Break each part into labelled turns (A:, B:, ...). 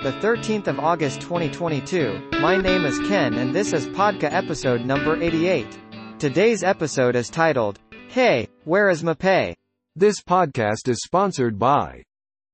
A: the 13th of August 2022. My name is Ken and this is Podca episode number 88. Today's episode is titled, Hey, where is my pay?
B: This podcast is sponsored by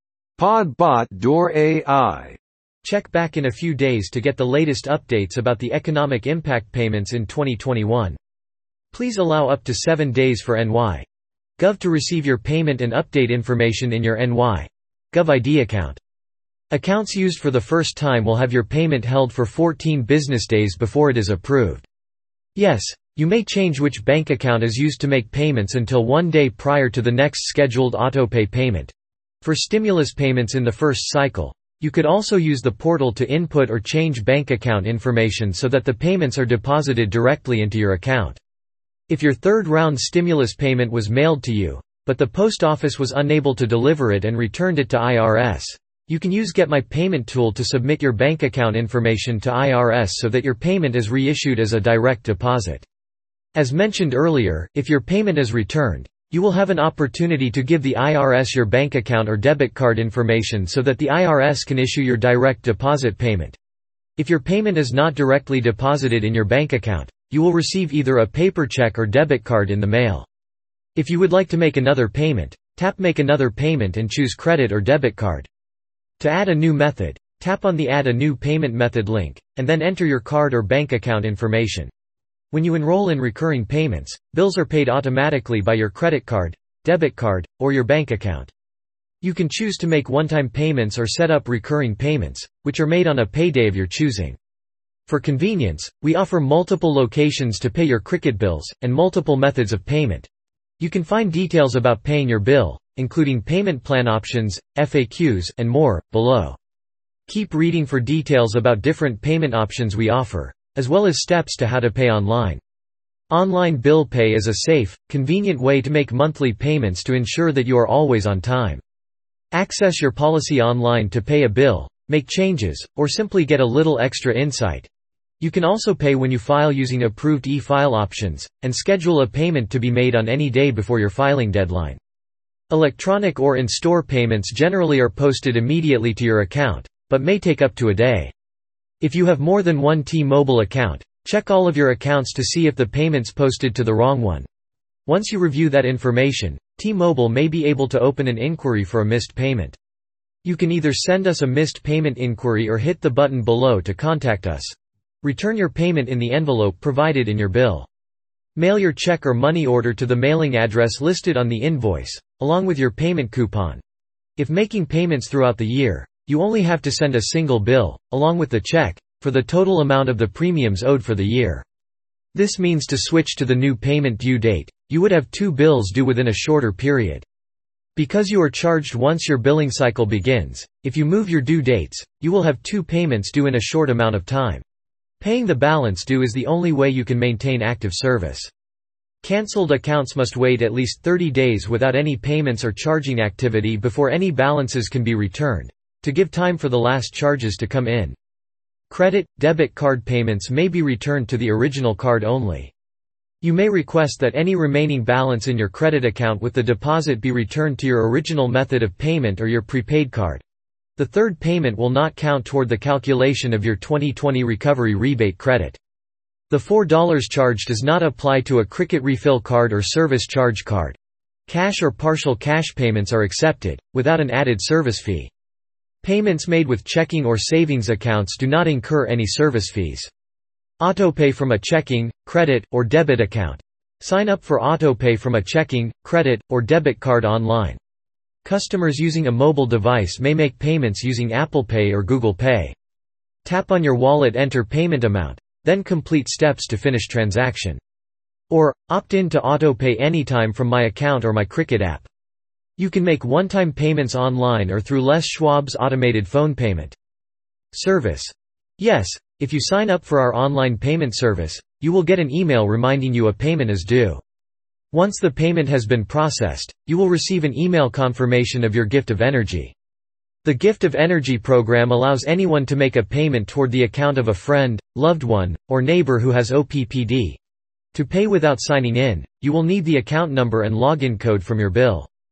B: Podbot Door AI.
C: Check back in a few days to get the latest updates about the economic impact payments in 2021. Please allow up to 7 days for NY.gov to receive your payment and update information in your NY.gov ID account. Accounts used for the first time will have your payment held for 14 business days before it is approved. Yes, you may change which bank account is used to make payments until 1 day prior to the next scheduled autopay payment. For stimulus payments in the first cycle, you could also use the portal to input or change bank account information so that the payments are deposited directly into your account. If your third-round stimulus payment was mailed to you, but the post office was unable to deliver it and returned it to IRS, you can use Get My Payment tool to submit your bank account information to IRS so that your payment is reissued as a direct deposit. As mentioned earlier, if your payment is returned, you will have an opportunity to give the IRS your bank account or debit card information so that the IRS can issue your direct deposit payment. If your payment is not directly deposited in your bank account, you will receive either a paper check or debit card in the mail. If you would like to make another payment, tap Make Another Payment and choose Credit or Debit Card. To add a new method, tap on the Add a New Payment Method link, and then enter your card or bank account information. When you enroll in recurring payments, bills are paid automatically by your credit card, debit card, or your bank account. You can choose to make one-time payments or set up recurring payments, which are made on a payday of your choosing. For convenience, we offer multiple locations to pay your Cricut bills, and multiple methods of payment. You can find details about paying your bill, including payment plan options, FAQs, and more, below. Keep reading for details about different payment options we offer, as well as steps to how to pay online. Online bill pay is a safe, convenient way to make monthly payments to ensure that you are always on time. Access your policy online to pay a bill, make changes, or simply get a little extra insight. You can also pay when you file using approved e-file options, and schedule a payment to be made on any day before your filing deadline. Electronic or in-store payments generally are posted immediately to your account, but may take up to a day. If you have more than one T-Mobile account, check all of your accounts to see if the payment's posted to the wrong one. Once you review that information, T-Mobile may be able to open an inquiry for a missed payment. You can either send us a missed payment inquiry or hit the button below to contact us. Return your payment in the envelope provided in your bill. Mail your check or money order to the mailing address listed on the invoice, along with your payment coupon. If making payments throughout the year, you only have to send a single bill, along with the check, for the total amount of the premiums owed for the year. This means to switch to the new payment due date, you would have 2 bills due within a shorter period. Because you are charged once your billing cycle begins, if you move your due dates, you will have 2 payments due in a short amount of time. Paying the balance due is the only way you can maintain active service. Cancelled accounts must wait at least 30 days without any payments or charging activity before any balances can be returned, to give time for the last charges to come in. Credit, debit card payments may be returned to the original card only. You may request that any remaining balance in your credit account with the deposit be returned to your original method of payment or your prepaid card. The third payment will not count toward the calculation of your 2020 recovery rebate credit. The $4 charge does not apply to a Cricut refill card or service charge card. Cash or partial cash payments are accepted, without an added service fee. Payments made with checking or savings accounts do not incur any service fees. Autopay from a checking, credit, or debit account. Sign up for autopay from a checking, credit, or debit card online. Customers using a mobile device may make payments using Apple Pay or Google Pay. Tap on your wallet, enter payment amount, then complete steps to finish transaction. Or, opt in to autopay anytime from My Account or My Cricut app. You can make one-time payments online or through Les Schwab's automated phone payment service. Yes, if you sign up for our online payment service, you will get an email reminding you a payment is due. Once the payment has been processed, you will receive an email confirmation of your Gift of Energy. The Gift of Energy program allows anyone to make a payment toward the account of a friend, loved one, or neighbor who has OPPD. To pay without signing in, you will need the account number and login code from your bill.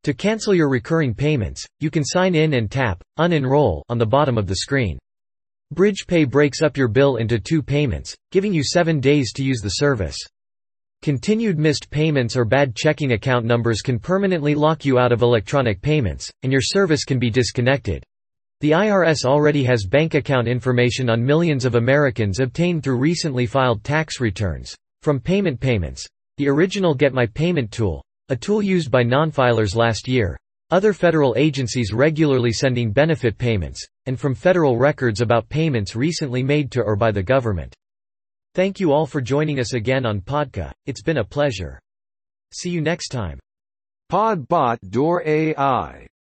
C: To cancel your recurring payments, you can sign in and tap Unenroll on the bottom of the screen. BridgePay breaks up your bill into 2 payments, giving you 7 days to use the service. Continued missed payments or bad checking account numbers can permanently lock you out of electronic payments, and your service can be disconnected. The IRS already has bank account information on millions of Americans obtained through recently filed tax returns. From payments, the original Get My Payment tool, a tool used by non-filers last year, other federal agencies regularly sending benefit payments, and from federal records about payments recently made to or by the government. Thank you all for joining us again on Podka. It's been a pleasure. See you next time.
B: Podbot Door AI